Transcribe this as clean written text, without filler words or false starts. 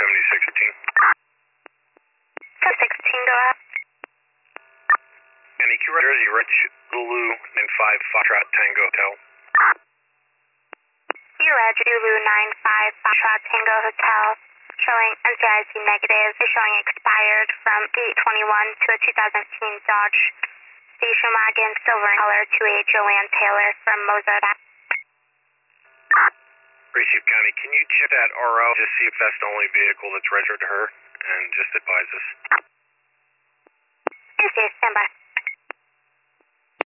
7016. 1016, go ahead. And EQ Jersey, Red Zulu, and 5 Foxtrot Tango Hotel. Red Zulu 95 Foxtrot Tango Hotel, showing NCIC negative, is showing expired from 8/21 to a 2015 Dodge Station Wagon, silver in color, to a Joanne Taylor from Mozart. Receive County, can you check that RO, just see if that's the only vehicle that's registered to her, and just advise us? Yes, stand by.